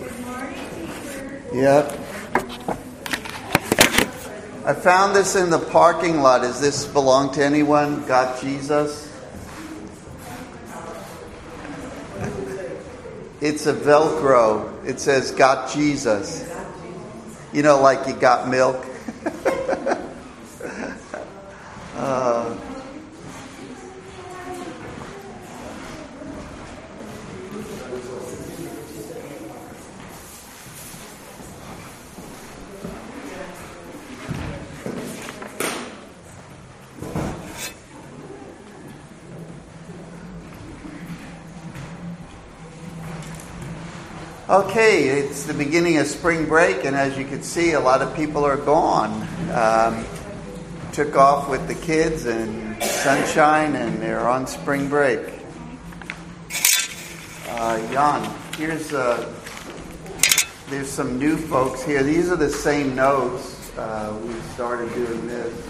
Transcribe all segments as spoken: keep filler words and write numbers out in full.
Yep. I found this in the parking lot. Does this belong to anyone? Got Jesus? It's a Velcro. It says, got Jesus. You know, like you got milk. uh, Okay, it's the beginning of spring break, and as you can see, a lot of people are gone. Um, took off with the kids and sunshine, and they're on spring break. Uh, Jan, here's uh, there's some new folks here. These are the same notes. Uh, we started doing this.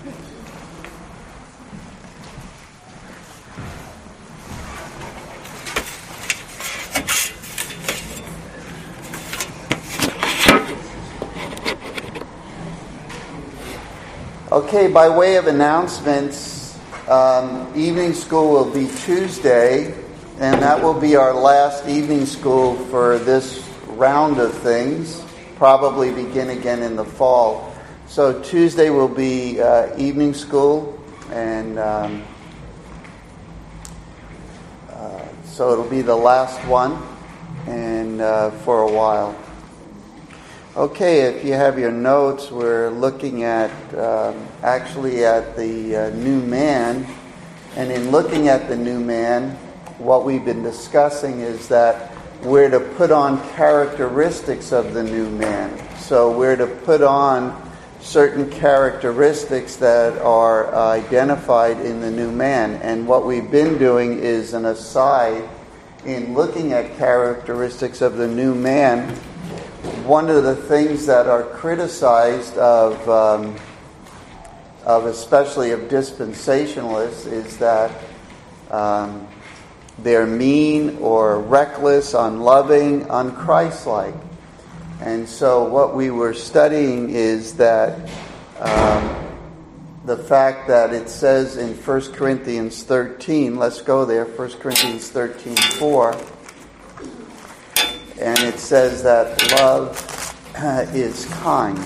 Okay, by way of announcements, um, evening school will be Tuesday, and that will be our last evening school for this round of things, probably begin again in the fall. So Tuesday will be uh, evening school, and um, uh, so it'll be the last one, and uh, for a while. Okay, if you have your notes, we're looking at um, actually at the uh, new man. And in looking at the new man, what we've been discussing is that we're to put on characteristics of the new man. So we're to put on certain characteristics that are uh, identified in the new man. And what we've been doing is an aside in looking at characteristics of the new man. One of the things that are criticized of, um, of especially of dispensationalists, is that um, they're mean or reckless, unloving, unchristlike. And so what we were studying is that um, the fact that it says in First Corinthians thirteen, let's go there, First Corinthians thirteen four. And it says that love is kind.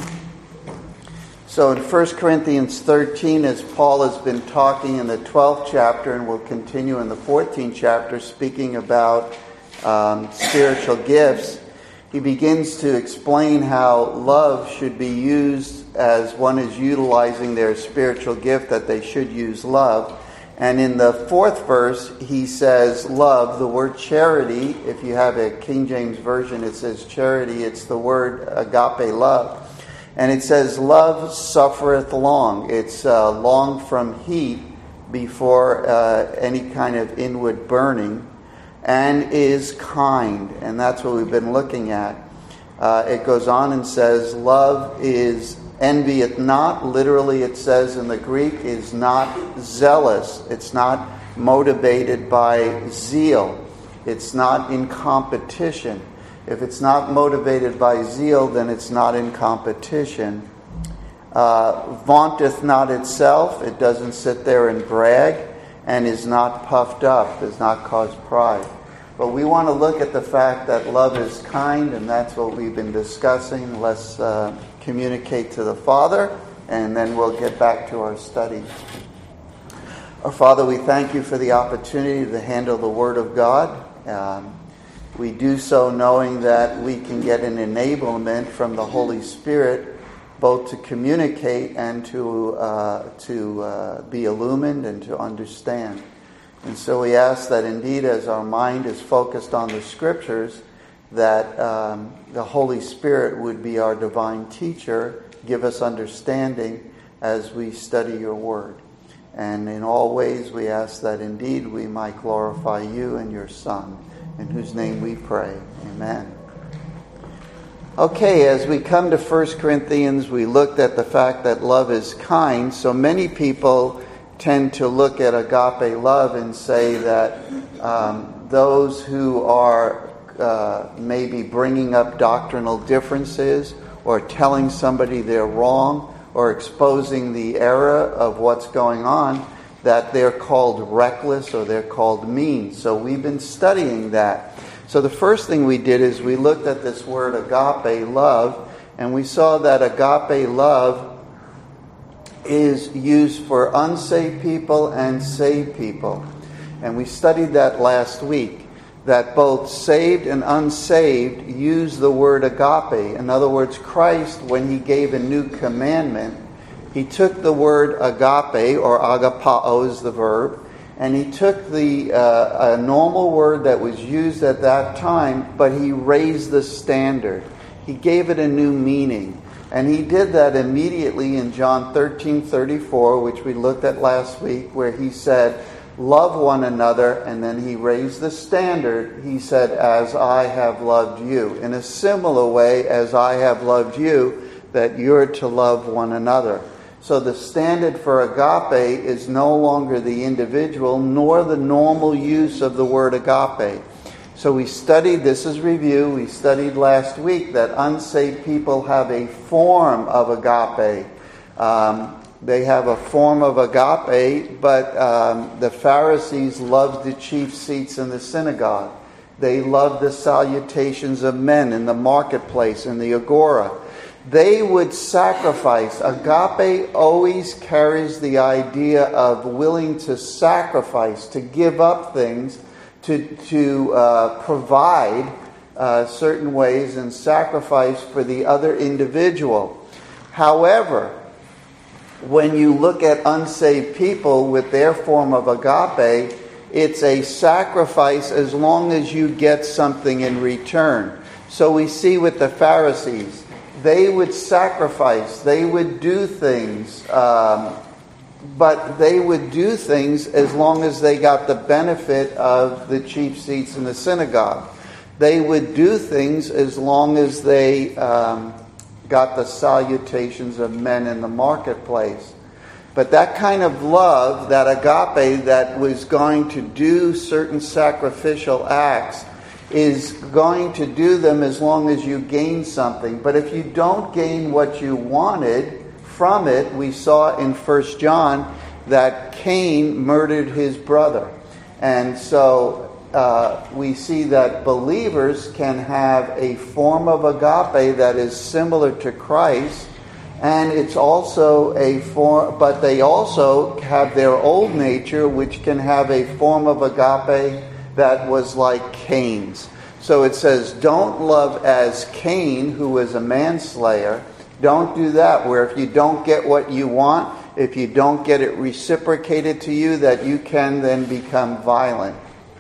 So in First Corinthians thirteen, as Paul has been talking in the twelfth chapter and will continue in the fourteenth chapter, speaking about um, spiritual gifts, he begins to explain how love should be used as one is utilizing their spiritual gift, that they should use love. And in the fourth verse, he says love, the word charity. If you have a King James Version, it says charity. It's the word agape love. And it says love suffereth long. It's uh, long from heat before uh, any kind of inward burning, and is kind. And that's what we've been looking at. Uh, it goes on and says love is envieth not. Literally, it says in the Greek, is not zealous. It's not motivated by zeal. It's not in competition. If it's not motivated by zeal, then it's not in competition. Uh, vaunteth not itself. It doesn't sit there and brag, and is not puffed up, does not cause pride. But we want to look at the fact that love is kind, and that's what we've been discussing. Let's uh, communicate to the Father, and then we'll get back to our study. Our Father, we thank you for the opportunity to handle the Word of God. Um, we do so knowing that we can get an enablement from the Holy Spirit, both to communicate and to uh, to uh, be illumined and to understand. And so we ask that indeed, as our mind is focused on the Scriptures, that um, the Holy Spirit would be our divine teacher, give us understanding as we study your Word. And in all ways we ask that indeed we might glorify you and your Son, in whose name we pray. Amen. Okay, as we come to First Corinthians, we looked at the fact that love is kind. So many people tend to look at agape love and say that um, those who are uh, maybe bringing up doctrinal differences or telling somebody they're wrong or exposing the error of what's going on, that they're called reckless or they're called mean. So we've been studying that. So the first thing we did is we looked at this word agape, love, and we saw that agape love is used for unsaved people and saved people. And we studied that last week, that both saved and unsaved use the word agape. In other words, Christ, when he gave a new commandment, he took the word agape, or agapao is the verb, and he took the uh, a normal word that was used at that time, but he raised the standard. He gave it a new meaning. And he did that immediately in John thirteen thirty-four, which we looked at last week, where he said, love one another, and then he raised the standard. He said, as I have loved you. In a similar way, as I have loved you, that you're to love one another. So the standard for agape is no longer the individual, nor the normal use of the word agape. So we studied, this is review, we studied last week that unsaved people have a form of agape. Um, they have a form of agape, but um, the Pharisees loved the chief seats in the synagogue. They loved the salutations of men in the marketplace, in the agora. They would sacrifice. Agape always carries the idea of willing to sacrifice, to give up things, to, to uh, provide uh, certain ways and sacrifice for the other individual. However, when you look at unsaved people with their form of agape, it's a sacrifice as long as you get something in return. So we see with the Pharisees, they would sacrifice, they would do things, um, but they would do things as long as they got the benefit of the chief seats in the synagogue. They would do things as long as they um, got the salutations of men in the marketplace. But that kind of love, that agape that was going to do certain sacrificial acts, is going to do them as long as you gain something. But if you don't gain what you wanted from it, we saw in First John that Cain murdered his brother. And so uh, we see that believers can have a form of agape that is similar to Christ, and it's also a form, but they also have their old nature, which can have a form of agape that was like Cain's. So it says, don't love as Cain, who was a manslayer. Don't do that, where if you don't get what you want, if you don't get it reciprocated to you, that you can then become violent,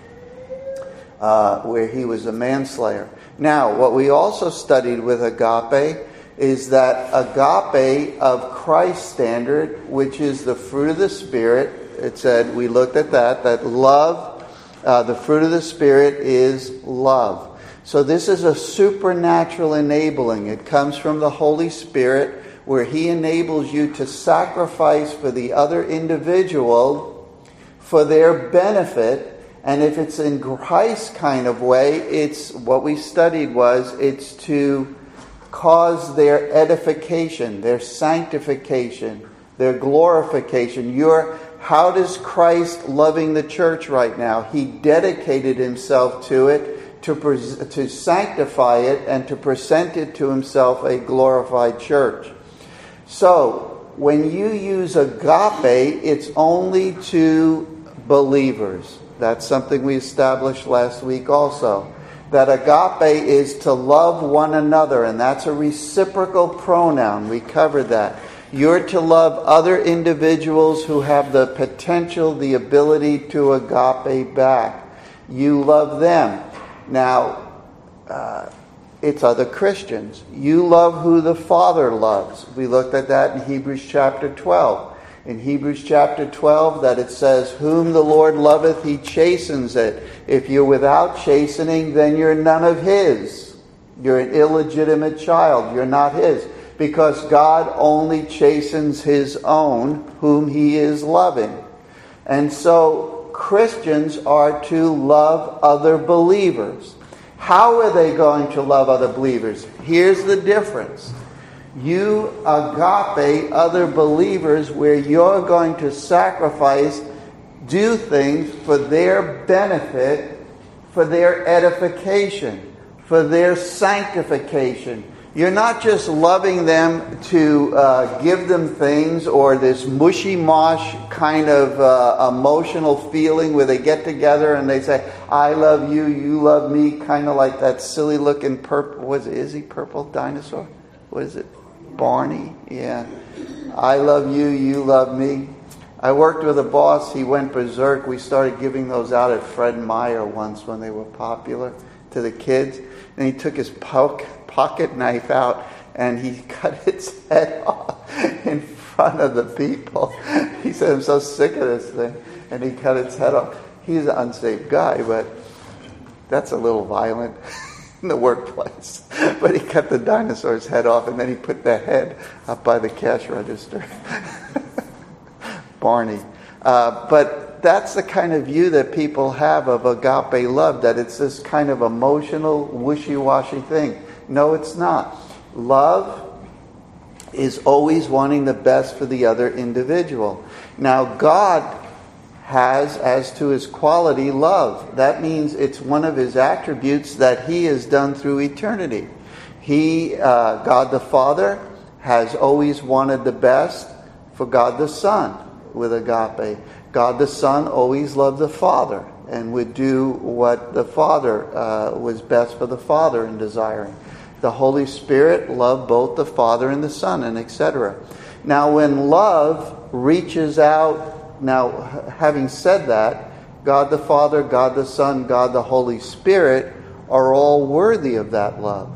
uh, where he was a manslayer. Now, what we also studied with agape is that agape of Christ's standard, which is the fruit of the Spirit. It said, we looked at that, that love, uh, the fruit of the Spirit is love. So this is a supernatural enabling. It comes from the Holy Spirit, where he enables you to sacrifice for the other individual for their benefit. And if it's in Christ's kind of way, it's what we studied was it's to cause their edification, their sanctification, their glorification. Your how does Christ loving the church right now? He dedicated himself to it, to pres- to sanctify it and to present it to himself a glorified church. So, when you use agape, it's only to believers. That's something we established last week also. That agape is to love one another, and that's a reciprocal pronoun. We covered that. You're to love other individuals who have the potential, the ability to agape back. You love them. Now, uh, it's other Christians. You love who the Father loves. We looked at that in Hebrews chapter twelve. In Hebrews chapter twelve, that it says, whom the Lord loveth, he chastens it. If you're without chastening, then you're none of his. You're an illegitimate child. You're not his. Because God only chastens his own, whom he is loving. And so Christians are to love other believers. How are they going to love other believers? Here's the difference. You agape other believers where you're going to sacrifice, do things for their benefit, for their edification, for their sanctification. You're not just loving them to uh, give them things or this mushy-mosh kind of uh, emotional feeling where they get together and they say, I love you, you love me, kind of like that silly-looking purple, was it, is he purple dinosaur? What is it? Barney? Yeah. I love you, you love me. I worked with a boss, he went berserk. We started giving those out at Fred Meyer once when they were popular to the kids. And he took his poke, pocket knife out and he cut its head off in front of the people. He said, I'm so sick of this thing. And he cut its head off. He's an unsafe guy, but that's a little violent in the workplace. But he cut the dinosaur's head off and then he put the head up by the cash register. Barney. Uh, but that's the kind of view that people have of agape love, that it's this kind of emotional, wishy-washy thing. No, it's not. Love is always wanting the best for the other individual. Now, God has, as to his quality, love. That means it's one of his attributes that he has done through eternity. He, uh, God the Father, has always wanted the best for God the Son with agape. God the Son always loved the Father and would do what the Father uh, was best for the Father in desiring. The Holy Spirit loved both the Father and the Son, and et cetera. Now, when love reaches out, now having said that, God the Father, God the Son, God the Holy Spirit are all worthy of that love.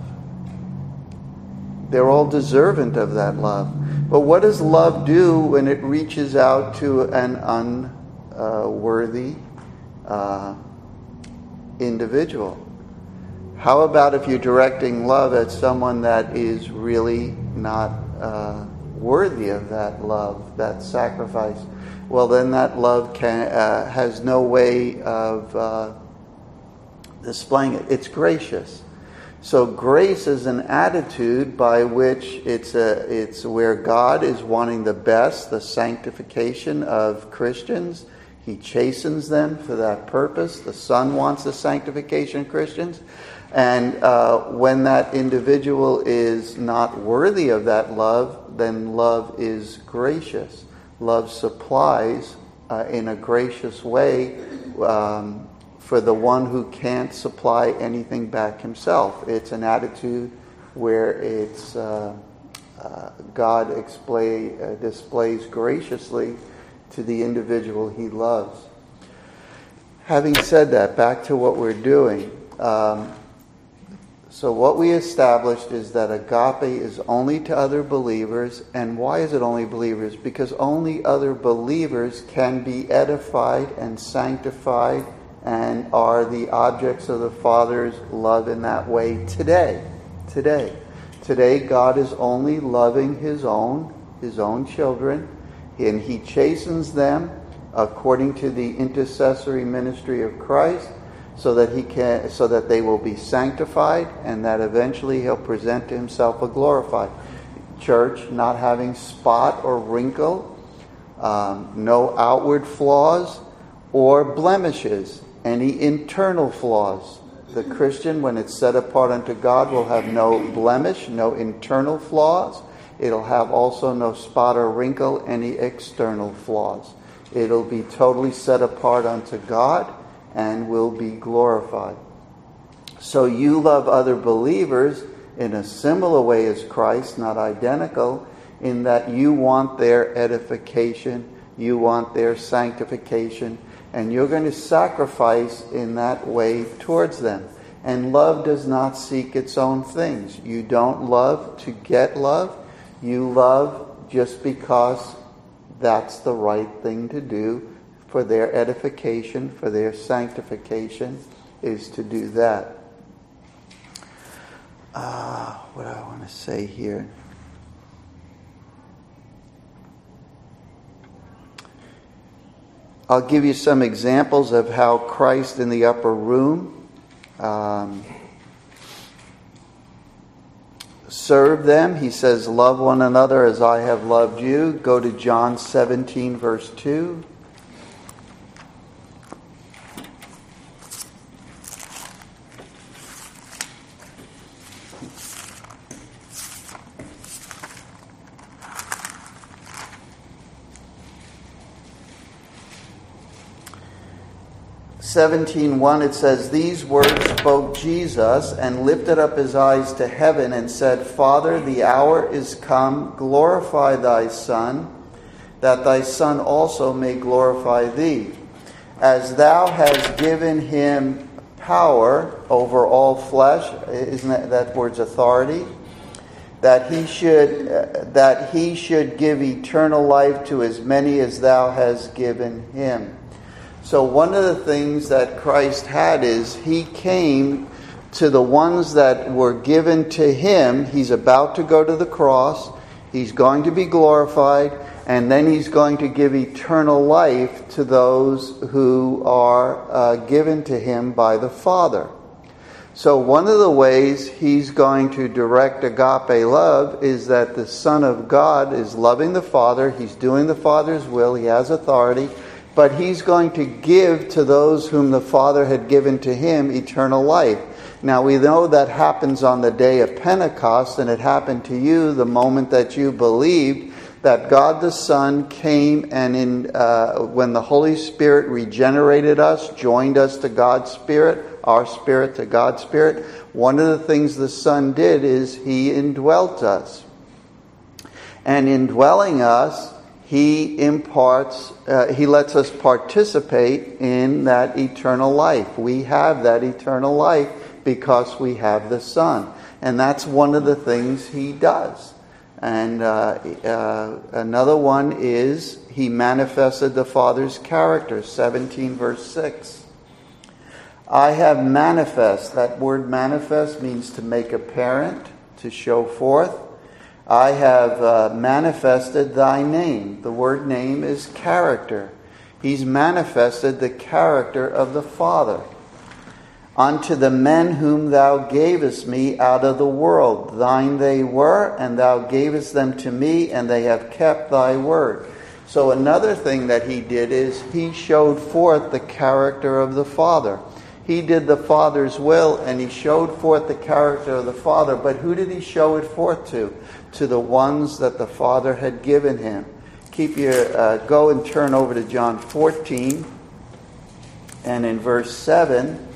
They're all deserving of that love. But what does love do when it reaches out to an unworthy uh, individual? How about if you're directing love at someone that is really not uh, worthy of that love, that sacrifice? Well, then that love can, uh, has no way of uh, displaying it. It's gracious. So grace is an attitude by which it's a, it's where God is wanting the best, the sanctification of Christians. He chastens them for that purpose. The Son wants the sanctification of Christians. And uh, when that individual is not worthy of that love, then love is gracious. Love supplies uh, in a gracious way um, for the one who can't supply anything back himself. It's an attitude where it's uh, uh, God display, uh, displays graciously to the individual he loves. Having said that, back to what we're doing. Um, so what we established is that agape is only to other believers. And why is it only believers? Because only other believers can be edified and sanctified and are the objects of the Father's love in that way today. Today. Today, God is only loving His own, His own children, and He chastens them according to the intercessory ministry of Christ, so that He can, so that they will be sanctified, and that eventually He'll present to Himself a glorified church, not having spot or wrinkle, um, no outward flaws or blemishes. Any internal flaws. The Christian, when it's set apart unto God, will have no blemish, no internal flaws. It'll have also no spot or wrinkle, any external flaws. It'll be totally set apart unto God and will be glorified. So you love other believers in a similar way as Christ, not identical, in that you want their edification, you want their sanctification, and you're going to sacrifice in that way towards them. And love does not seek its own things. You don't love to get love. You love just because that's the right thing to do for their edification, for their sanctification, is to do that. Uh, what do I want to say here? I'll give you some examples of how Christ in the upper room um, serve them. He says, love one another as I have loved you. Go to John seventeen, verse two. seventeen one, it says, these words spoke Jesus and lifted up his eyes to heaven and said, Father, the hour is come, glorify thy Son, that thy Son also may glorify thee, as thou hast given him power over all flesh. Isn't that, that word's authority? That he should uh, that he should give eternal life to as many as thou hast given him. So one of the things that Christ had is he came to the ones that were given to him. He's about to go to the cross. He's going to be glorified. And then he's going to give eternal life to those who are uh, given to him by the Father. So one of the ways he's going to direct agape love is that the Son of God is loving the Father. He's doing the Father's will. He has authority. But he's going to give to those whom the Father had given to him eternal life. Now we know that happens on the day of Pentecost, and it happened to you the moment that you believed that God the Son came and in uh, when the Holy Spirit regenerated us, joined us to God's Spirit, our spirit to God's Spirit. One of the things the Son did is he indwelt us. And indwelling us, He imparts, uh, He lets us participate in that eternal life. We have that eternal life because we have the Son. And that's one of the things He does. And uh, uh, another one is He manifested the Father's character, seventeen verse six. I have manifest. That word manifest means to make apparent, to show forth. I have uh, manifested thy name. The word name is character. He's manifested the character of the Father. Unto the men whom thou gavest me out of the world. Thine they were, and thou gavest them to me, and they have kept thy word. So another thing that he did is he showed forth the character of the Father. He did the Father's will, and he showed forth the character of the Father. But who did he show it forth to? To the ones that the Father had given him. Keep your uh, go and turn over to John fourteen, and in verse seven,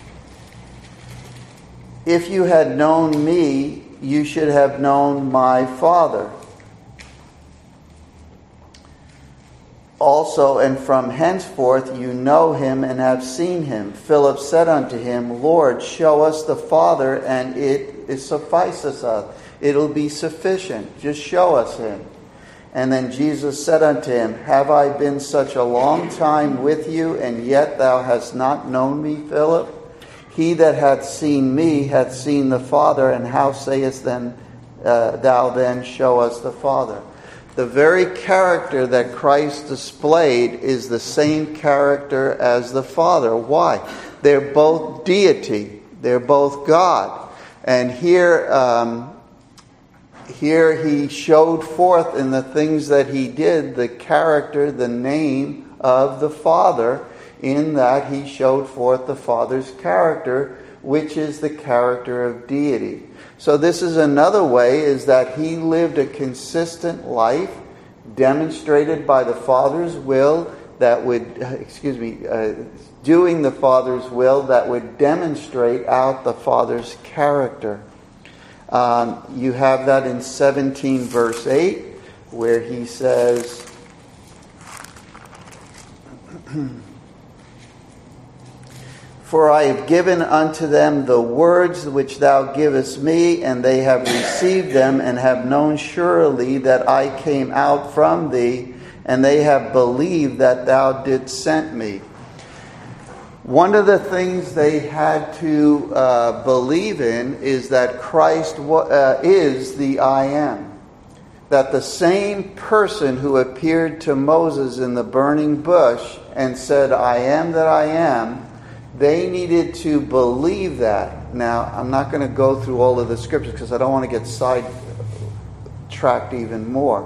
if you had known me, you should have known my Father. Also, and from henceforth you know him and have seen him. Philip said unto him, Lord, show us the Father, and it, it sufficeth us. It'll be sufficient. Just show us him. And then Jesus said unto him, have I been such a long time with you, and yet thou hast not known me, Philip? He that hath seen me hath seen the Father, and how sayest then uh, thou then, show us the Father? The very character that Christ displayed is the same character as the Father. Why? They're both deity. They're both God. And here, um, here he showed forth in the things that he did the character, the name of the Father, in that he showed forth the Father's character, which is the character of deity. So this is another way, is that he lived a consistent life, demonstrated by the Father's will, that would, excuse me, uh, doing the Father's will, that would demonstrate out the Father's character. Um, you have that in seventeen verse eight, where he says, for I have given unto them the words which thou givest me, and they have received them, and have known surely that I came out from thee, and they have believed that thou didst send me. One of the things they had to uh, believe in is that Christ uh, is the I Am. That the same person who appeared to Moses in the burning bush and said, I am that I am, They needed to believe that. Now, I'm not going to go through all of the scriptures because I don't want to get sidetracked even more.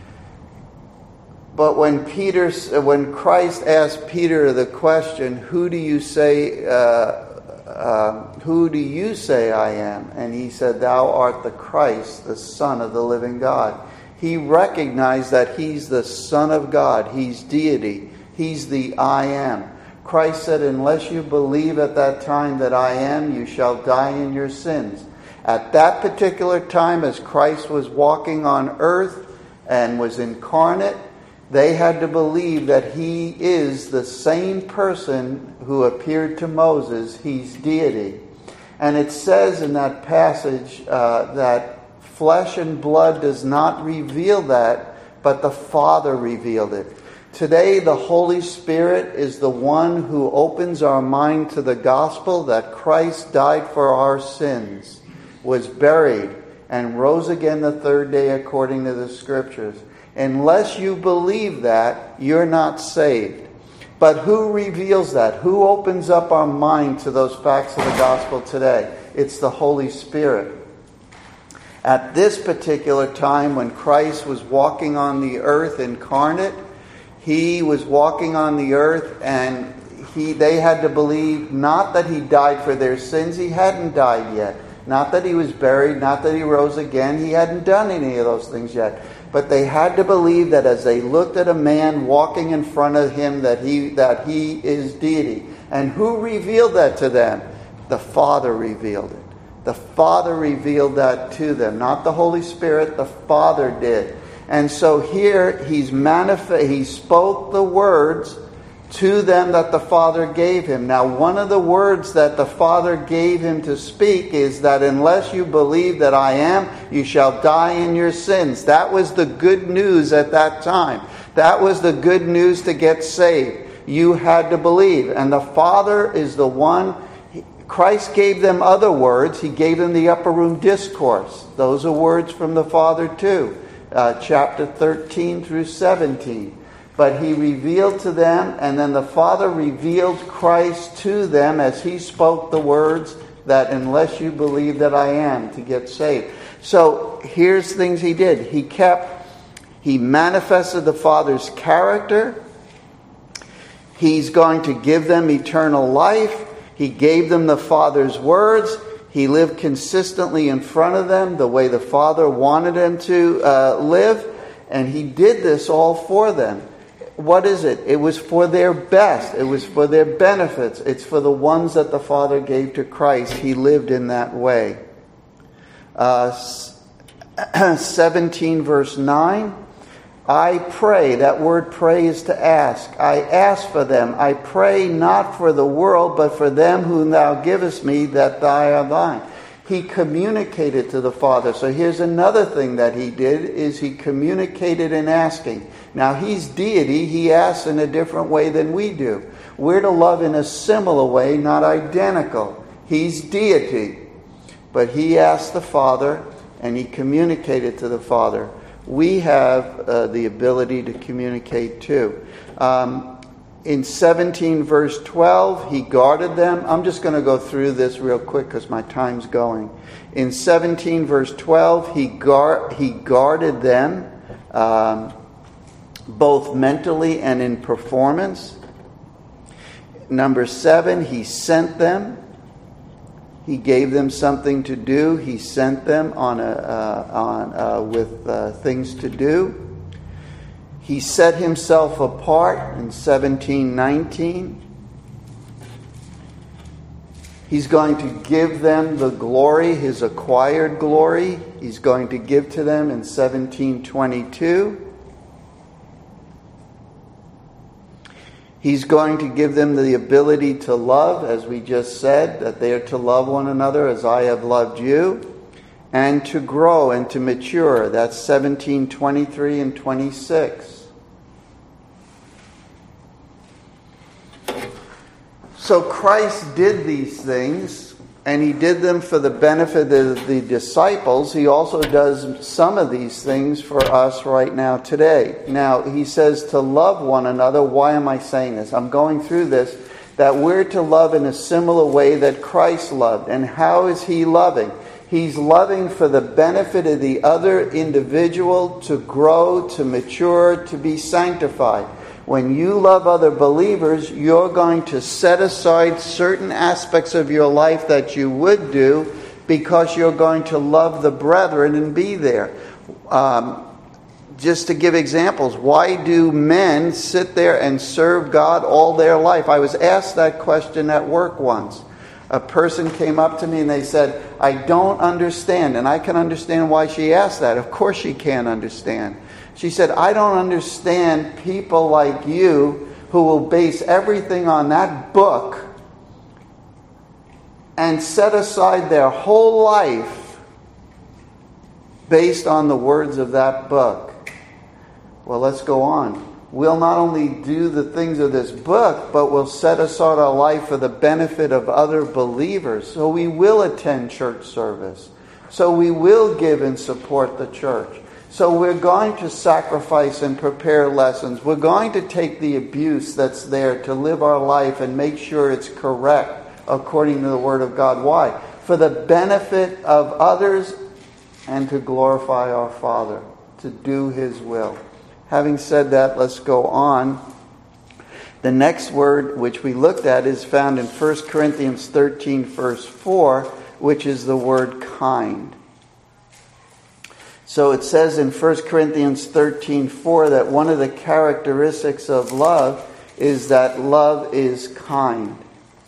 But when Peter, when Christ asked Peter the question, "Who do you say? Uh, uh, who do you say I am?" and he said, "Thou art the Christ, the Son of the living God." He recognized that he's the Son of God. He's deity. He's the I am. Christ said, "Unless you believe at that time that I am, you shall die in your sins." At that particular time, as Christ was walking on earth and was incarnate, they had to believe that he is the same person who appeared to Moses. He's deity. And it says in that passage uh, that flesh and blood does not reveal that, but the Father revealed it. Today, the Holy Spirit is the one who opens our mind to the gospel that Christ died for our sins, was buried, and rose again the third day according to the Scriptures. Unless you believe that, you're not saved. But who reveals that? Who opens up our mind to those facts of the gospel today? It's the Holy Spirit. At this particular time, when Christ was walking on the earth incarnate, he was walking on the earth, and he they had to believe not that he died for their sins. He hadn't died yet. Not that he was buried, not that he rose again. He hadn't done any of those things yet. But they had to believe that as they looked at a man walking in front of him, that he that he is deity. And who revealed that to them? The Father revealed it. The Father revealed that to them. Not the Holy Spirit, the Father did. And so here he's manifest, he spoke the words to them that the Father gave him. Now, one of the words that the Father gave him to speak is that unless you believe that I am, you shall die in your sins. That was the good news at that time. That was the good news to get saved. You had to believe. And the Father is the one. Christ gave them other words. He gave them the upper room discourse. Those are words from the Father too. Uh, chapter thirteen through seventeen. But he revealed to them, and then the Father revealed Christ to them as he spoke the words that unless you believe that I am, to get saved. So here's things he did. He kept, he manifested the Father's character. He's going to give them eternal life. He gave them the Father's words. He lived consistently in front of them the way the Father wanted him to uh, live. And he did this all for them. What is it? It was for their best. It was for their benefits. It's for the ones that the Father gave to Christ. He lived in that way. Uh, seventeen verse nine. I pray. That word pray is to ask. I ask for them. I pray not for the world, but for them whom thou givest me, that they are thine. He communicated to the Father. So here's another thing that he did, is he communicated in asking. Now he's deity. He asks in a different way than we do. We're to love in a similar way, not identical. He's deity. But he asked the Father, and he communicated to the Father. We have uh, the ability to communicate too. Um, in seventeen verse twelve, he guarded them. I'm just going to go through this real quick because my time's going. In seventeen verse twelve, he, guard, he guarded them um, both mentally and in performance. Number seven, he sent them. He gave them something to do. He sent them on a, uh, on uh, with uh, things to do. He set himself apart in seventeen nineteen. He's going to give them the glory, his acquired glory. He's going to give to them in seventeen twenty-two. He's going to give them the ability to love, as we just said, that they are to love one another as I have loved you, and to grow and to mature. That's seventeen twenty-three and twenty-six. So Christ did these things, and he did them for the benefit of the disciples. He also does some of these things for us right now today. Now, he says to love one another. Why am I saying this? I'm going through this that we're to love in a similar way that Christ loved. And how is he loving? He's loving for the benefit of the other individual to grow, to mature, to be sanctified. When you love other believers, you're going to set aside certain aspects of your life that you would do because you're going to love the brethren and be there. Um, just to give examples, why do men sit there and serve God all their life? I was asked that question at work once. A person came up to me and they said, I don't understand. And I can understand why she asked that. Of course she can't understand. She said, I don't understand people like you who will base everything on that book and set aside their whole life based on the words of that book. Well, let's go on. We'll not only do the things of this book, but we'll set aside our life for the benefit of other believers. So we will attend church service. So we will give and support the church. So we're going to sacrifice and prepare lessons. We're going to take the abuse that's there to live our life and make sure it's correct according to the Word of God. Why? For the benefit of others and to glorify our Father, to do His will. Having said that, let's go on. The next word which we looked at is found in First Corinthians thirteen, verse four, which is the word kind. So it says in First Corinthians thirteen, four that one of the characteristics of love is that love is kind.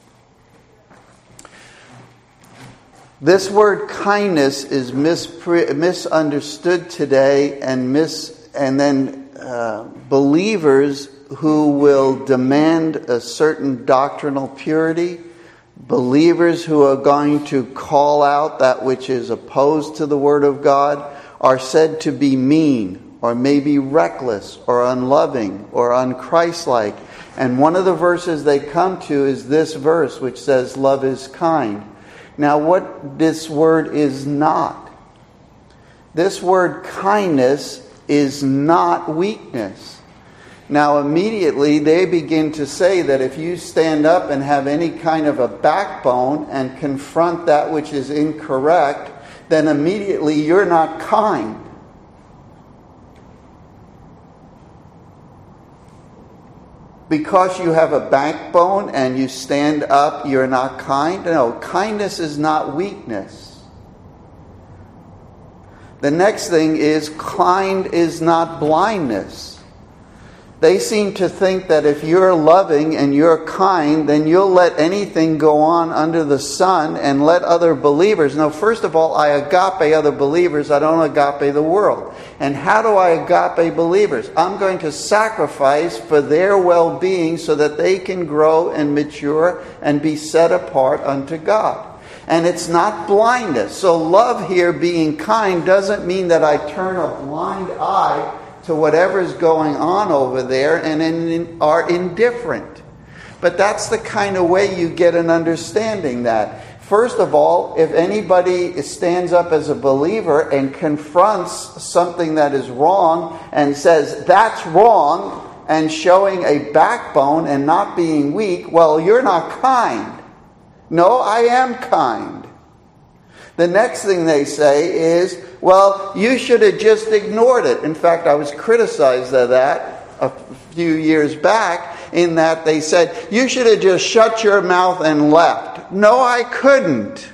This word kindness is mispre- misunderstood today, and mis and then uh, believers who will demand a certain doctrinal purity, believers who are going to call out that which is opposed to the Word of God, are said to be mean, or maybe reckless, or unloving, or unchristlike. And one of the verses they come to is this verse, which says, love is kind. Now, what this word is not. This word kindness is not weakness. Now, immediately they begin to say that if you stand up and have any kind of a backbone and confront that which is incorrect, then immediately you're not kind. Because you have a backbone and you stand up, you're not kind? No, kindness is not weakness. The next thing is, kind is not blindness. They seem to think that if you're loving and you're kind, then you'll let anything go on under the sun and let other believers. Now, first of all, I agape other believers. I don't agape the world. And how do I agape believers? I'm going to sacrifice for their well-being so that they can grow and mature and be set apart unto God. And it's not blindness. So love here, being kind, doesn't mean that I turn a blind eye to whatever's going on over there and in, are indifferent. But that's the kind of way you get an understanding that. First of all, if anybody stands up as a believer and confronts something that is wrong and says, that's wrong, and showing a backbone and not being weak, well, you're not kind. No, I am kind. The next thing they say is, well, you should have just ignored it. In fact, I was criticized of that a few years back in that they said, you should have just shut your mouth and left. No, I couldn't.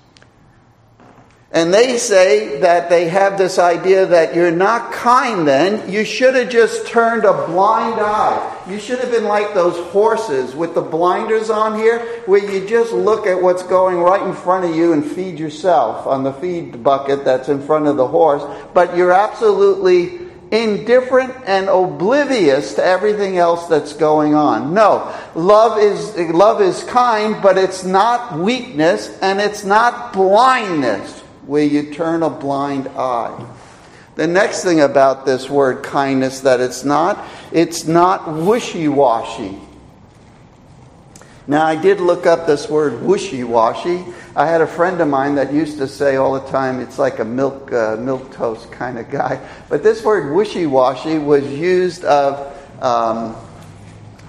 And they say that they have this idea that you're not kind then. You should have just turned a blind eye. You should have been like those horses with the blinders on here, where you just look at what's going right in front of you and feed yourself on the feed bucket that's in front of the horse. But you're absolutely indifferent and oblivious to everything else that's going on. No, love is love is kind, but it's not weakness and it's not blindness, where you turn a blind eye. The next thing about this word kindness that it's not, it's not wishy-washy. Now, I did look up this word wishy-washy. I had a friend of mine that used to say all the time, it's like a milk uh, milk toast kind of guy. But this word wishy-washy was used of um,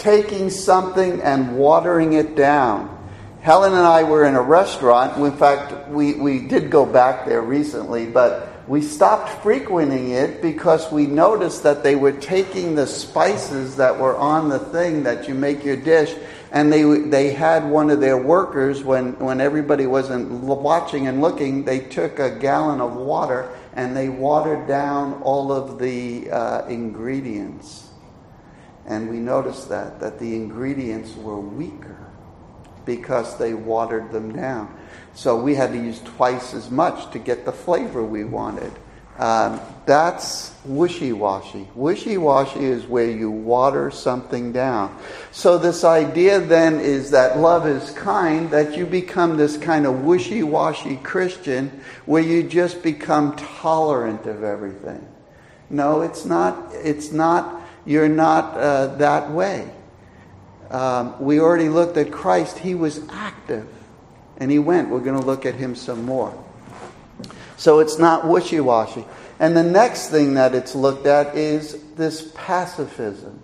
taking something and watering it down. Helen and I were in a restaurant. In fact, we, we did go back there recently, but we stopped frequenting it because we noticed that they were taking the spices that were on the thing that you make your dish, and they they had one of their workers, when, when everybody wasn't watching and looking, they took a gallon of water and they watered down all of the uh, ingredients. And we noticed that, that the ingredients were weaker because they watered them down. So we had to use twice as much to get the flavor we wanted. Um, that's wishy-washy. Wishy-washy is where you water something down. So this idea then is that love is kind, that you become this kind of wishy-washy Christian where you just become tolerant of everything. No, it's not. It's not. You're not uh, that way. Um, we already looked at Christ. He was active. And he went. We're going to look at him some more. So it's not wishy-washy. And the next thing that it's looked at is this pacifism.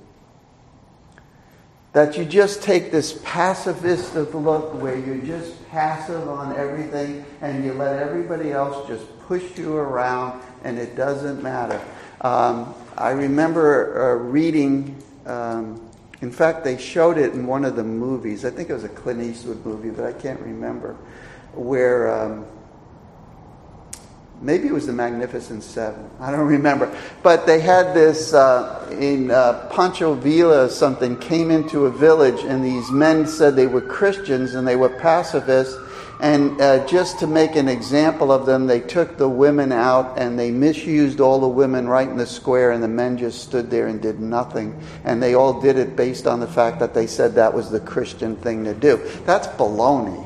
That you just take this pacifistic look where you're just passive on everything and you let everybody else just push you around and it doesn't matter. Um, I remember uh, reading... Um, In fact, they showed it in one of the movies. I think it was a Clint Eastwood movie, but I can't remember. Where, um, maybe it was The Magnificent Seven. I don't remember. But they had this, uh, in uh, Pancho Villa or something, came into a village, and these men said they were Christians and they were pacifists. And uh, just to make an example of them, they took the women out and they misused all the women right in the square, and the men just stood there and did nothing. And they all did it based on the fact that they said that was the Christian thing to do. That's baloney.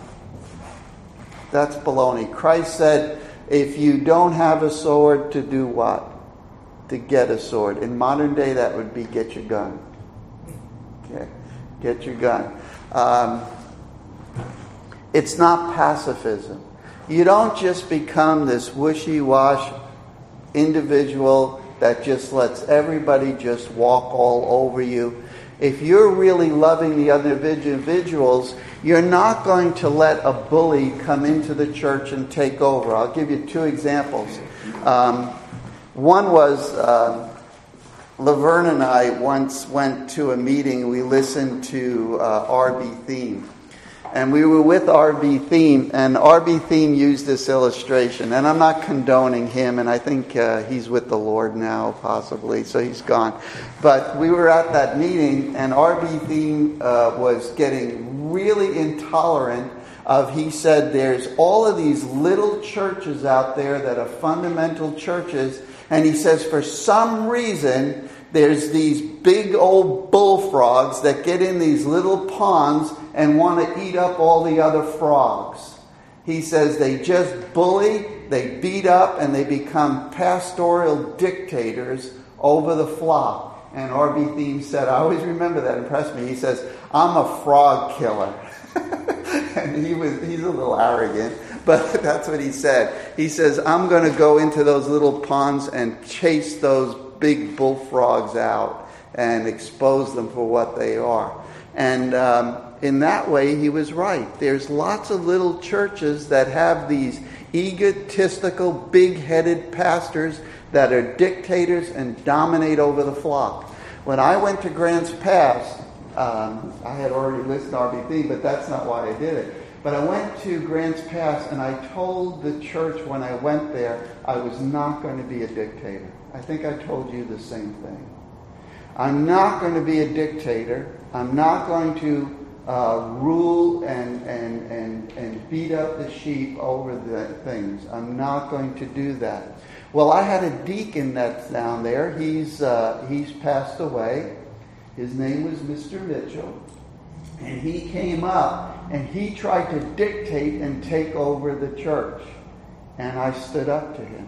That's baloney. Christ said, if you don't have a sword, to do what? To get a sword. In modern day, that would be get your gun. Okay, get your gun. Um, It's not pacifism. You don't just become this wishy-washy individual that just lets everybody just walk all over you. If you're really loving the other individuals, you're not going to let a bully come into the church and take over. I'll give you two examples. Um, one was uh, Laverne and I once went to a meeting. We listened to uh, R B Theme. And we were with R B Theme, and R B Theme used this illustration. And I'm not condoning him, and I think uh, he's with the Lord now, possibly, so he's gone. But we were at that meeting, and R B Theme uh, was getting really intolerant of, he said, there's all of these little churches out there that are fundamental churches, and he says, for some reason, there's these big old bullfrogs that get in these little ponds and want to eat up all the other frogs. He says they just bully, they beat up, and they become pastoral dictators over the flock. And R B Theme said, I always remember that, impressed me. He says, I'm a frog killer. And he was he's a little arrogant, but that's what he said. He says, I'm going to go into those little ponds and chase those big bullfrogs out and expose them for what they are. And um, in that way, he was right. There's lots of little churches that have these egotistical, big-headed pastors that are dictators and dominate over the flock. When I went to Grants Pass, um, I had already listened to R B Theme, but that's not why I did it. But I went to Grants Pass, and I told the church when I went there, I was not going to be a dictator. I think I told you the same thing. I'm not going to be a dictator. I'm not going to uh, rule and, and, and, and beat up the sheep over the things. I'm not going to do that. Well, I had a deacon that's down there. He's, uh, he's passed away. His name was Mister Mitchell. And he came up and he tried to dictate and take over the church. And I stood up to him.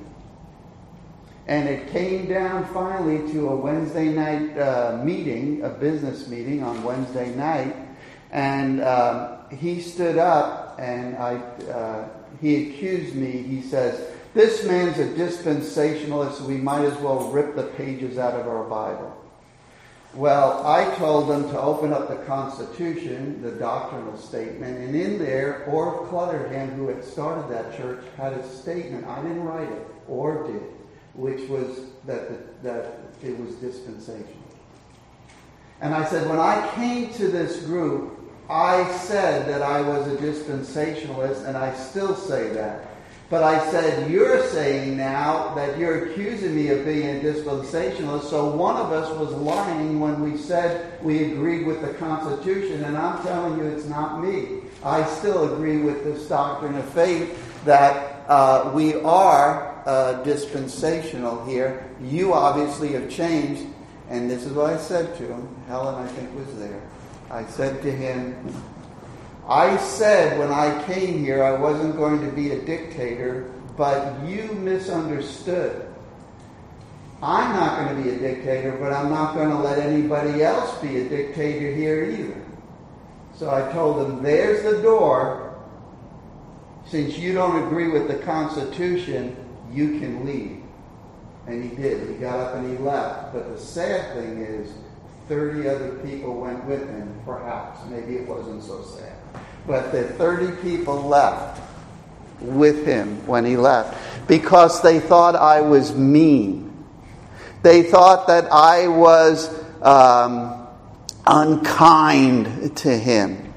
And it came down finally to a Wednesday night uh, meeting, a business meeting on Wednesday night. And um, he stood up and I, uh, he accused me. He says, this man's a dispensationalist. We might as well rip the pages out of our Bible. Well, I told them to open up the Constitution, the doctrinal statement, and in there, Orv Clutterham, who had started that church, had a statement. I didn't write it, Orv did, which was that, the, that it was dispensational. And I said, when I came to this group, I said that I was a dispensationalist, and I still say that. But I said, you're saying now that you're accusing me of being a dispensationalist, so one of us was lying when we said we agreed with the Constitution, and I'm telling you it's not me. I still agree with this doctrine of faith that uh, we are uh, dispensational here. You obviously have changed, and this is what I said to him. Helen, I think, was there. I said to him, I said when I came here I wasn't going to be a dictator, but you misunderstood. I'm not going to be a dictator, but I'm not going to let anybody else be a dictator here either. So I told him, there's the door. Since you don't agree with the Constitution, you can leave. And he did. He got up and he left. But the sad thing is, thirty other people went with him, perhaps. Maybe it wasn't so sad. But the thirty people left with him when he left because they thought I was mean. They thought that I was um, unkind to him.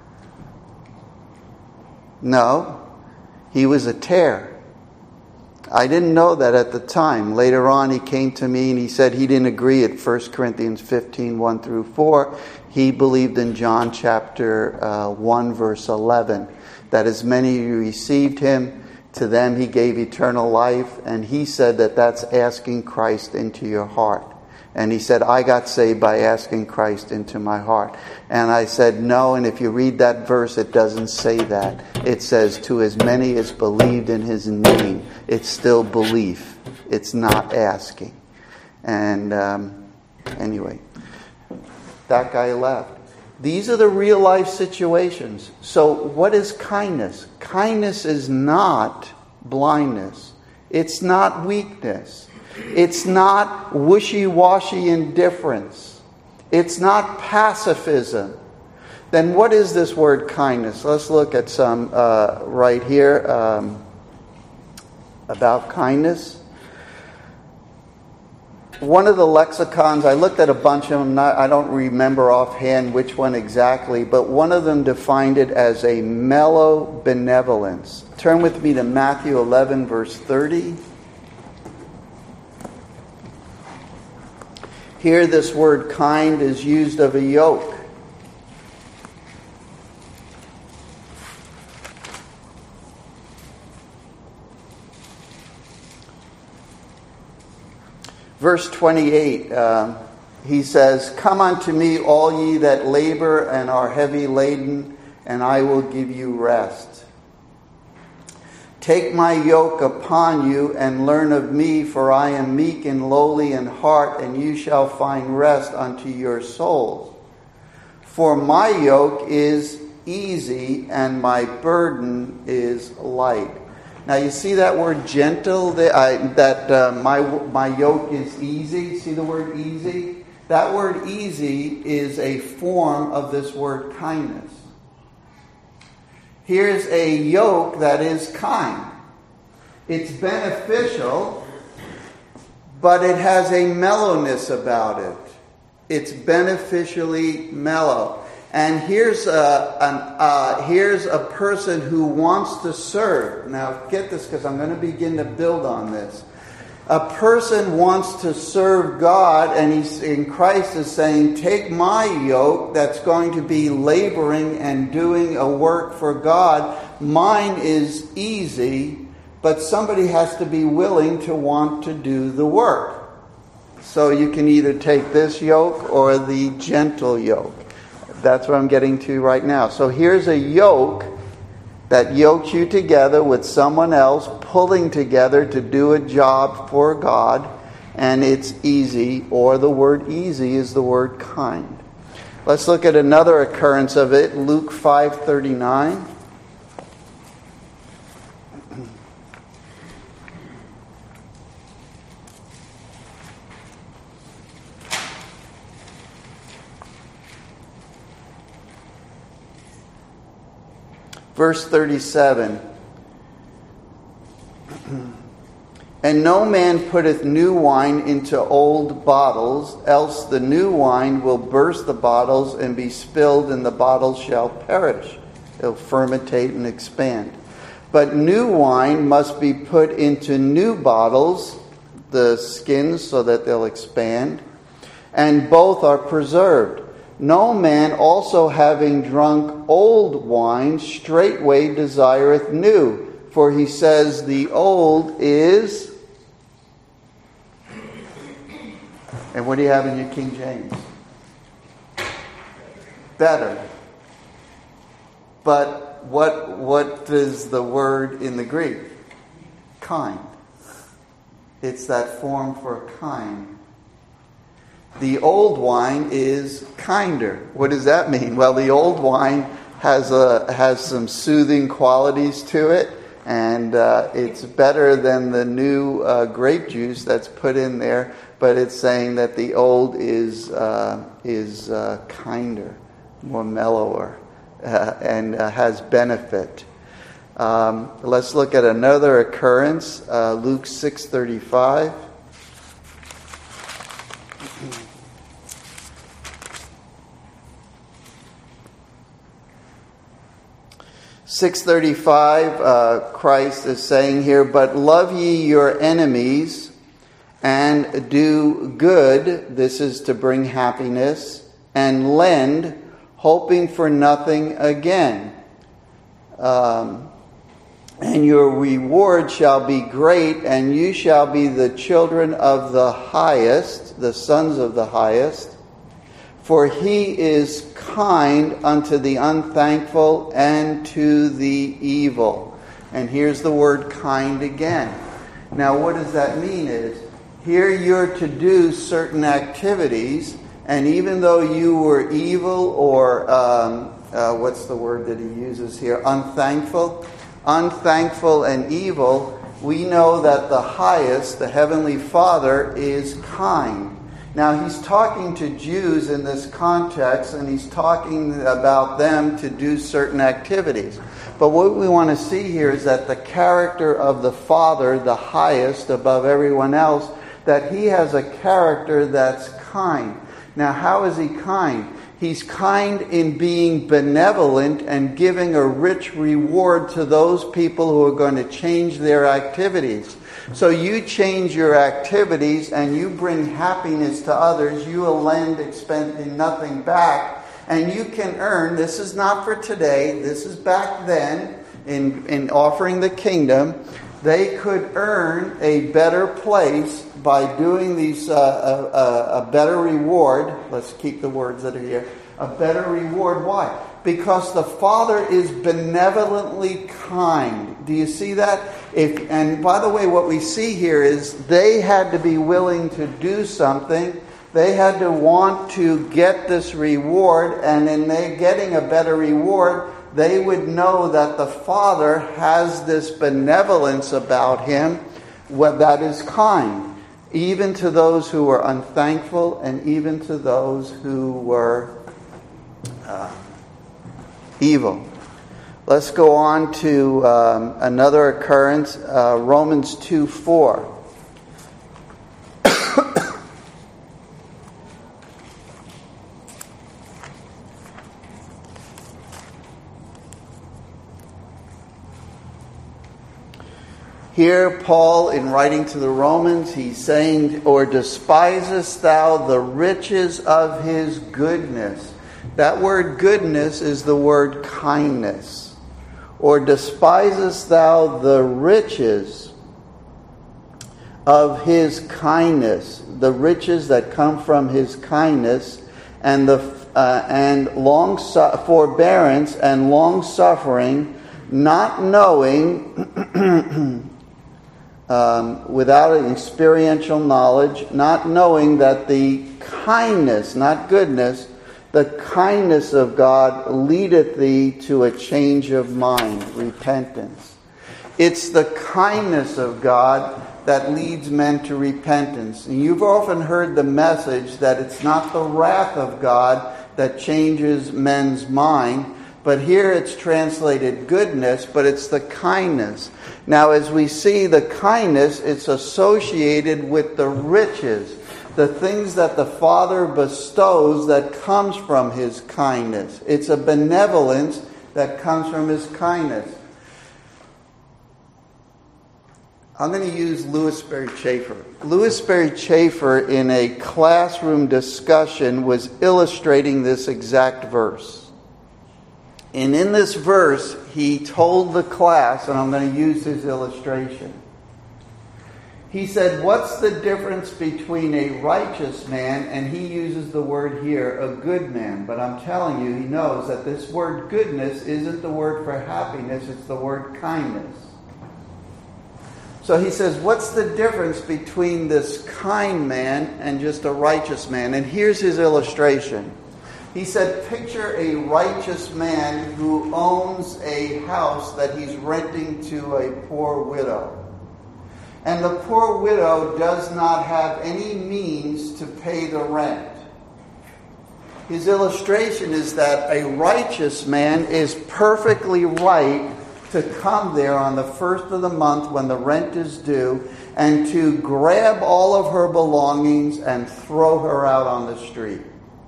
No, he was a terror. I didn't know that at the time. Later on, he came to me and he said he didn't agree at First Corinthians fifteen, one through four. He believed in John chapter uh, one, verse eleven, that as many who received him, to them he gave eternal life. And he said that that's asking Christ into your heart. And he said, I got saved by asking Christ into my heart. And I said, no, and if you read that verse, it doesn't say that. It says, to as many as believed in his name. It's still belief. It's not asking. And um, anyway, that guy left. These are the real life situations. So what is kindness? Kindness is not blindness. It's not weakness. It's not wishy-washy indifference. It's not pacifism. Then what is this word kindness? Let's look at some uh, right here um, about kindness. One of the lexicons, I looked at a bunch of them, not, I don't remember offhand which one exactly, but one of them defined it as a mellow benevolence. Turn with me to Matthew eleven, verse thirty. Here this word kind is used of a yoke. Verse twenty-eight, uh, he says, come unto me, all ye that labor and are heavy laden, and I will give you rest. Take my yoke upon you and learn of me, for I am meek and lowly in heart, and you shall find rest unto your souls. For my yoke is easy and my burden is light. Now you see that word gentle, that, uh, that uh, my, my yoke is easy. See the word easy? That word easy is a form of this word kindness. Here's a yoke that is kind. It's beneficial, but it has a mellowness about it. It's beneficially mellow. And here's a, an, uh, here's a person who wants to serve. Now get this, because I'm going to begin to build on this. A person wants to serve God, and he's in Christ is saying, take my yoke that's going to be laboring and doing a work for God. Mine is easy, but somebody has to be willing to want to do the work. So you can either take this yoke or the gentle yoke. That's what I'm getting to right now. So here's a yoke that yokes you together with someone else, pulling together to do a job for God, and it's easy, or the word easy is the word kind. Let's look at another occurrence of it, Luke five thirty-nine. Verse thirty-seven. And no man putteth new wine into old bottles, else the new wine will burst the bottles and be spilled, and the bottles shall perish. It'll fermentate and expand. But new wine must be put into new bottles, the skins, so that they'll expand, and both are preserved. No man also having drunk old wine straightway desireth new, for he says the old is... And what do you have in your King James? Better. But what what is the word in the Greek? Kind. It's that form for kind. The old wine is kinder. What does that mean? Well, the old wine has a has some soothing qualities to it, and uh, it's better than the new uh, grape juice that's put in there. But it's saying that the old is uh, is uh, kinder, more mellower, uh, and uh, has benefit. Um, let's look at another occurrence, uh, Luke six thirty-five. six thirty-five, uh, Christ is saying here, "But love ye your enemies, and do good," this is to bring happiness, "and lend, hoping for nothing again. Um, and your reward shall be great, and you shall be the children of the highest," the sons of the highest, "for he is kind unto the unthankful and to the evil." And here's the word kind again. Now what does that mean is, here you're to do certain activities, and even though you were evil or, um, uh, what's the word that he uses here? Unthankful. Unthankful and evil, we know that the highest, the Heavenly Father, is kind. Now he's talking to Jews in this context, and he's talking about them to do certain activities. But what we want to see here is that the character of the Father, the highest above everyone else, that he has a character that's kind. Now, how is he kind? He's kind in being benevolent and giving a rich reward to those people who are going to change their activities. So you change your activities and you bring happiness to others. You will lend expending nothing back. And you can earn, this is not for today, this is back then in, in offering the kingdom. They could earn a better place by doing these, uh, a, a, a better reward. Let's keep the words that are here. A better reward. Why? Because the Father is benevolently kind. Do you see that? If, and by the way, what we see here is they had to be willing to do something. They had to want to get this reward, and in they getting a better reward, they would know that the Father has this benevolence about him that is kind, even to those who were unthankful and even to those who were uh, evil. Let's go on to um, another occurrence, uh, Romans two four. Here, Paul, in writing to the Romans, he's saying, "Or despisest thou the riches of his goodness?" That word goodness is the word kindness. "Or despisest thou the riches of his kindness?" The riches that come from his kindness, and the uh, and long su- forbearance and long suffering, not knowing. Um, without an experiential knowledge, not knowing that the kindness, not goodness, the kindness of God leadeth thee to a change of mind, repentance. It's the kindness of God that leads men to repentance. And you've often heard the message that it's not the wrath of God that changes men's mind, But here it's translated goodness, but it's the kindness. Now, as we see the kindness, it's associated with the riches, the things that the Father bestows that comes from His kindness. It's a benevolence that comes from His kindness. I'm going to use Louis Sperry Chafer. Louis Sperry Chafer, in a classroom discussion, was illustrating this exact verse. And in this verse, he told the class, and I'm going to use his illustration. He said, what's the difference between a righteous man, and he uses the word here, a good man. But I'm telling you, he knows that this word goodness isn't the word for happiness, it's the word kindness. So he says, what's the difference between this kind man and just a righteous man? And here's his illustration. He said, picture a righteous man who owns a house that he's renting to a poor widow. And the poor widow does not have any means to pay the rent. His illustration is that a righteous man is perfectly right to come there on the first of the month when the rent is due and to grab all of her belongings and throw her out on the street.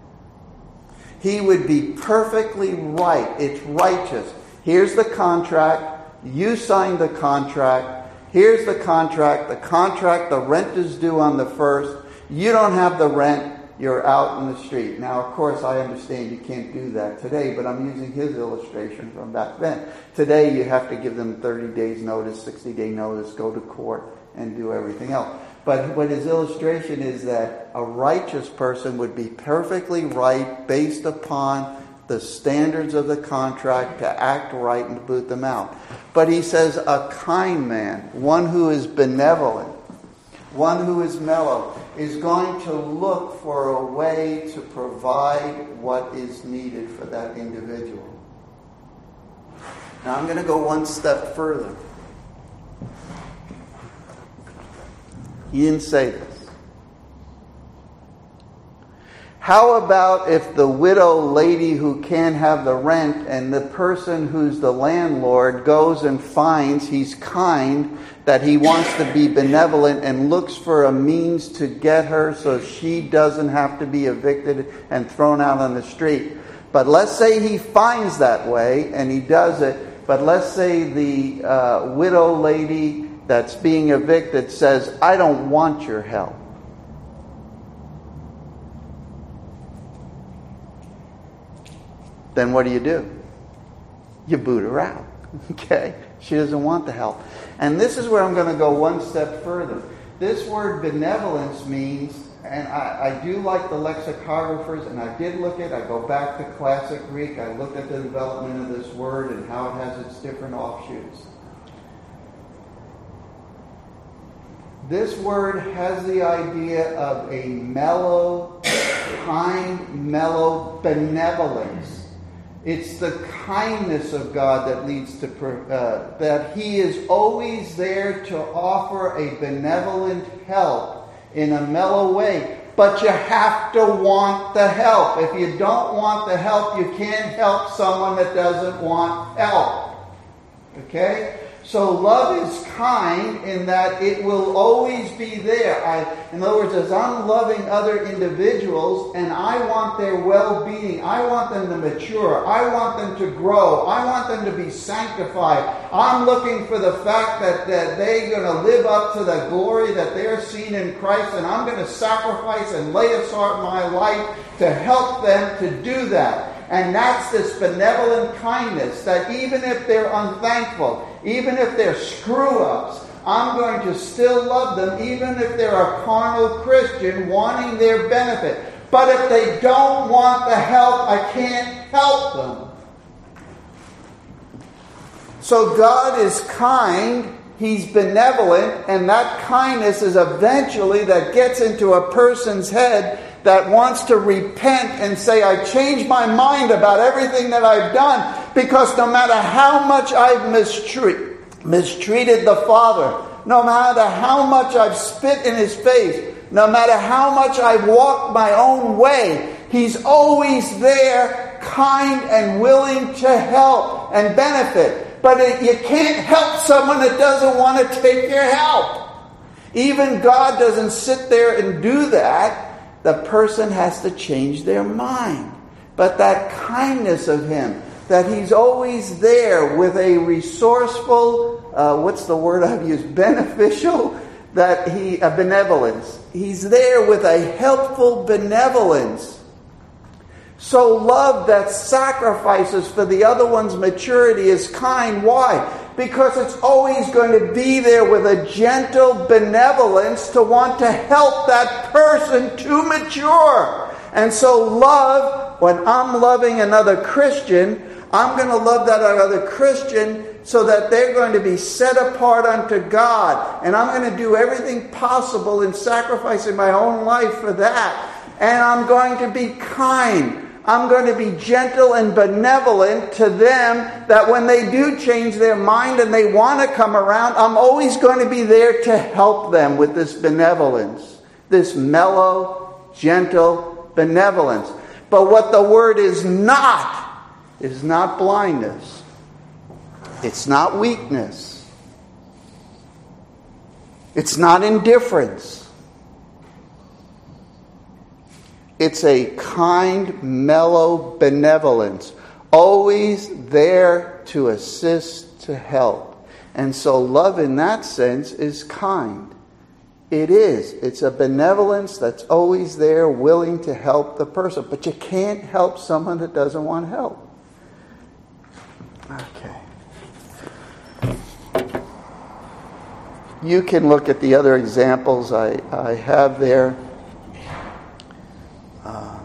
He would be perfectly right. It's righteous. Here's the contract. You signed the contract. Here's the contract. The contract, the rent is due on the first. You don't have the rent. You're out in the street. Now, of course, I understand you can't do that today, but I'm using his illustration from back then. Today, you have to give them thirty days notice, sixty day notice, go to court, and do everything else. But what his illustration is that a righteous person would be perfectly right based upon the standards of the contract to act right and to boot them out. But he says a kind man, one who is benevolent, one who is mellow, is going to look for a way to provide what is needed for that individual. Now I'm going to go one step further. He didn't say this. How about if the widow lady who can't have the rent and the person who's the landlord goes and finds he's kind, that he wants to be benevolent and looks for a means to get her so she doesn't have to be evicted and thrown out on the street. But let's say he finds that way and he does it, but let's say the uh, widow lady that's being evicted says, I don't want your help. Then what do you do? You boot her out. Okay? She doesn't want the help. And this is where I'm going to go one step further. This word benevolence means, and I, I do like the lexicographers, and I did look at, I go back to classic Greek, I looked at the development of this word and how it has its different offshoots. This word has the idea of a mellow, kind, mellow benevolence. It's the kindness of God that leads to, uh, that He is always there to offer a benevolent help in a mellow way. But you have to want the help. If you don't want the help, you can't help someone that doesn't want help. Okay? So love is kind in that it will always be there. I, in other words, as I'm loving other individuals and I want their well-being, I want them to mature, I want them to grow, I want them to be sanctified. I'm looking for the fact that, that they're going to live up to the glory that they're seen in Christ, and I'm going to sacrifice and lay aside my life to help them to do that. And that's this benevolent kindness that even if they're unthankful, even if they're screw-ups, I'm going to still love them, even if they're a carnal Christian wanting their benefit. But if they don't want the help, I can't help them. So God is kind, He's benevolent, and that kindness is eventually that gets into a person's head that wants to repent and say, I changed my mind about everything that I've done, because no matter how much I've mistreat, mistreated the Father, no matter how much I've spit in His face, no matter how much I've walked my own way, He's always there kind and willing to help and benefit. But it, you can't help someone that doesn't want to take your help. Even God doesn't sit there and do that. The person has to change their mind. But that kindness of Him, that He's always there with a resourceful, uh, what's the word I've used, beneficial, that he, a benevolence. He's there with a helpful benevolence. So love that sacrifices for the other one's maturity is kind. Why? Because it's always going to be there with a gentle benevolence to want to help that person to mature. And so love, when I'm loving another Christian, I'm going to love that other Christian so that they're going to be set apart unto God. And I'm going to do everything possible in sacrificing my own life for that. And I'm going to be kind. I'm going to be gentle and benevolent to them, that when they do change their mind and they want to come around, I'm always going to be there to help them with this benevolence. This mellow, gentle benevolence. But what the word is not, is not blindness. It's not weakness. It's not indifference. It's a kind, mellow benevolence, always there to assist, to help. And so love in that sense is kind. It is. It's a benevolence that's always there, willing to help the person. But you can't help someone that doesn't want help. Okay. You can look at the other examples I, I have there. Uh,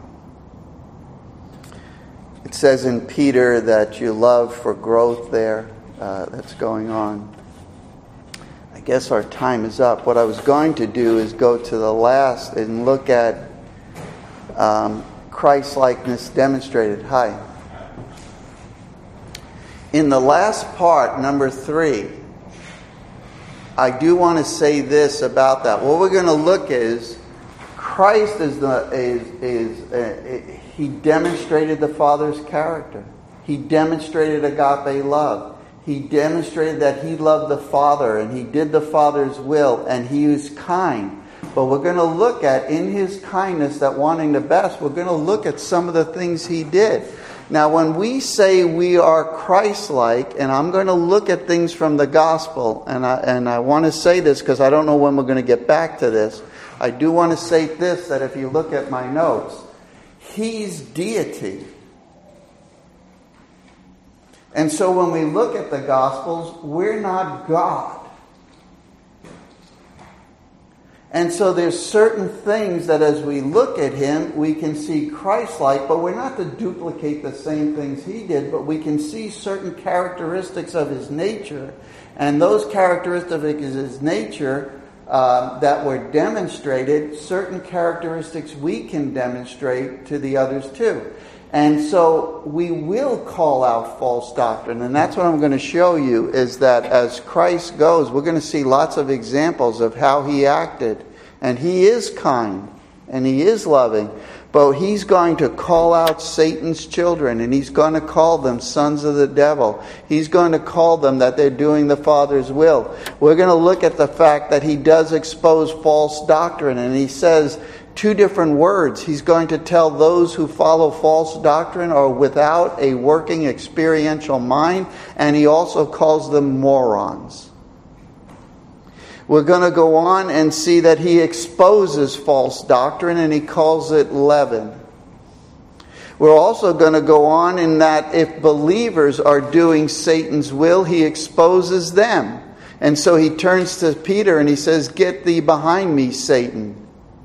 it says in Peter that you love for growth there. Uh, that's going on. I guess our time is up. What I was going to do is go to the last and look at um, Christ-likeness demonstrated. Hi. In the last part, number three, I do want to say this about that. What we're going to look is Christ is the is is uh, he demonstrated the Father's character. He demonstrated agape love. He demonstrated that he loved the Father and he did the Father's will and he was kind. But we're going to look at, in his kindness, that wanting the best, we're going to look at some of the things he did. Now, when we say we are Christ-like, and I'm going to look at things from the gospel, and I, and I want to say this because I don't know when we're going to get back to this. I do want to say this, that if you look at my notes, he's deity. And so when we look at the Gospels, we're not God. And so there's certain things that as we look at him, we can see Christ-like, but we're not to duplicate the same things he did, but we can see certain characteristics of his nature. And those characteristics of his nature uh, that were demonstrated, certain characteristics we can demonstrate to the others too. And so we will call out false doctrine. And that's what I'm going to show you, is that as Christ goes, we're going to see lots of examples of how he acted. And he is kind. And he is loving. But he's going to call out Satan's children. And he's going to call them sons of the devil. He's going to call them that they're doing the Father's will. We're going to look at the fact that he does expose false doctrine. And he says two different words. He's going to tell those who follow false doctrine are without a working experiential mind, and he also calls them morons. We're going to go on and see that he exposes false doctrine, and he calls it leaven. We're also going to go on in that if believers are doing Satan's will, he exposes them. And so he turns to Peter and he says, "Get thee behind me, Satan."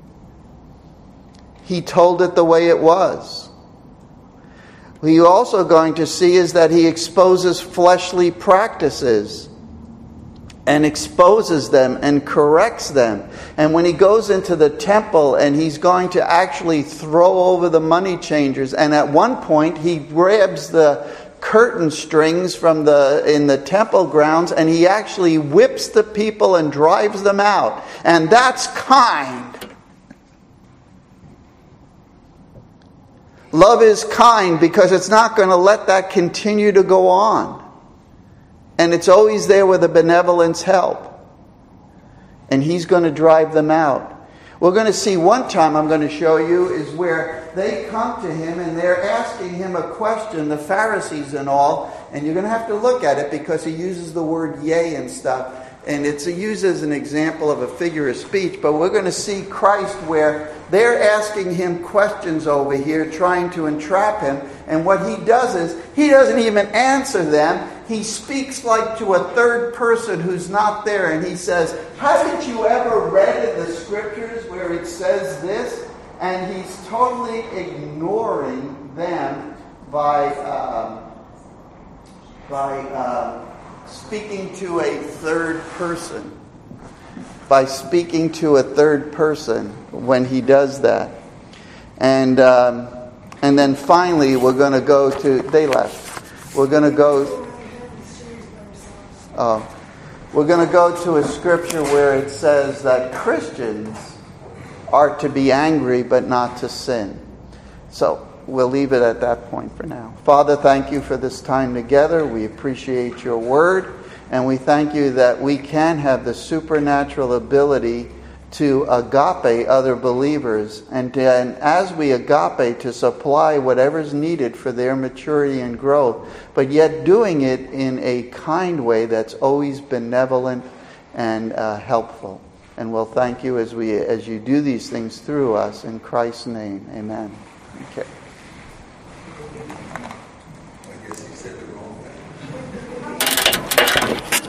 He told it the way it was. What you're also going to see is that he exposes fleshly practices and exposes them and corrects them. And when he goes into the temple and he's going to actually throw over the money changers, and at one point he grabs the curtain strings from the in the temple grounds and he actually whips the people and drives them out. And that's kind. Love is kind because it's not going to let that continue to go on. And it's always there with a benevolence help. And He's going to drive them out. We're going to see one time I'm going to show you is where they come to Him and they're asking Him a question, the Pharisees and all. And you're going to have to look at it because He uses the word yea and stuff. And it's used as an example of a figure of speech. But we're going to see Christ where they're asking Him questions over here, trying to entrap Him. And what He does is, He doesn't even answer them. He speaks like to a third person who's not there. And He says, haven't you ever read in the Scriptures where it says this? And He's totally ignoring them by, uh, by uh, speaking to a third person. By speaking to a third person when He does that. And um, and then finally we're going to go to, they left. We're going to go, uh, we're going to go to a scripture where it says that Christians are to be angry but not to sin. So we'll leave it at that point for now. Father, thank You for this time together. We appreciate Your word. And we thank You that we can have the supernatural ability to agape other believers. And, to, and as we agape, to supply whatever's needed for their maturity and growth. But yet doing it in a kind way that's always benevolent and uh, helpful. And we'll thank You as we as You do these things through us. In Christ's name, amen. Okay. I guess he said the wrong thing.